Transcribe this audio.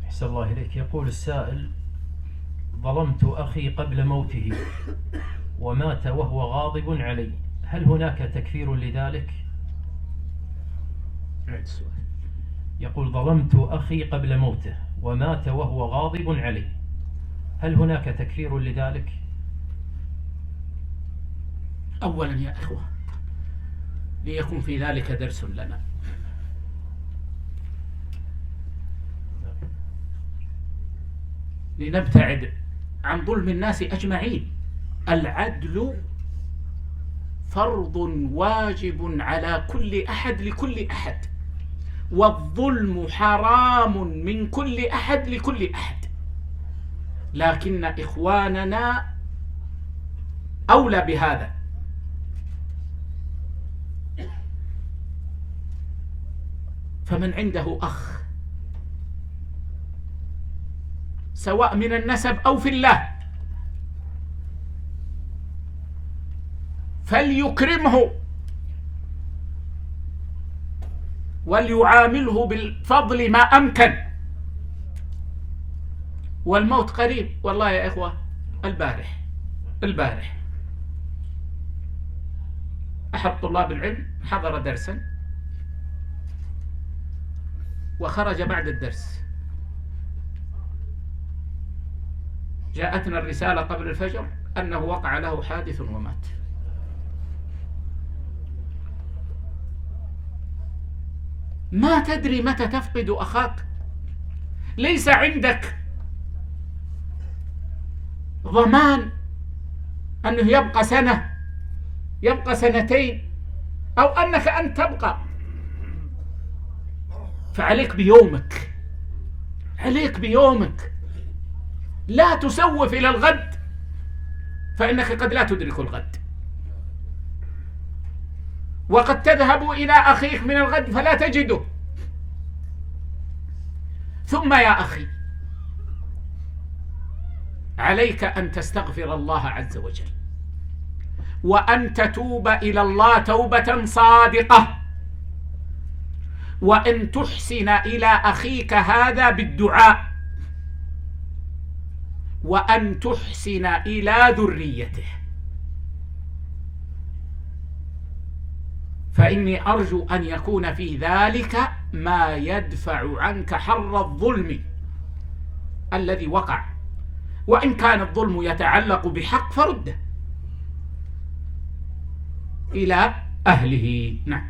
أحسن الله إليك. يقول السائل: ظلمت أخي قبل موته ومات وهو غاضب علي، هل هناك تكفير لذلك؟ يقول: ظلمت أخي قبل موته ومات وهو غاضب علي، هل هناك تكفير لذلك؟ أولا يا إخوة، ليكن في ذلك درس لنا. لنبتعد عن ظلم الناس أجمعين. العدل فرض واجب على كل أحد لكل أحد، والظلم حرام من كل أحد لكل أحد. لكن إخواننا أولى بهذا. فمن عنده أخ سواء من النسب أو في الله فليكرمه وليعامله بالفضل ما أمكن. والموت قريب والله يا إخوة. البارح أحد طلاب العلم حضر درسا وخرج بعد الدرس، جاءتنا الرسالة قبل الفجر أنه وقع له حادث ومات. ما تدري متى تفقد أخاك. ليس عندك ضمان أنه يبقى سنة، يبقى سنتين، أو أنك أنت تبقى. فعليك بيومك، عليك بيومك. لا تسوف إلى الغد، فإنك قد لا تدرك الغد، وقد تذهب إلى أخيك من الغد فلا تجده. ثم يا أخي، عليك أن تستغفر الله عز وجل، وأن تتوب إلى الله توبة صادقة، وأن تحسن إلى أخيك هذا بالدعاء، وأن تحسن إلى ذريته. فإني أرجو أن يكون في ذلك ما يدفع عنك حر الظلم الذي وقع. وإن كان الظلم يتعلق بحق فرده إلى أهله. نعم.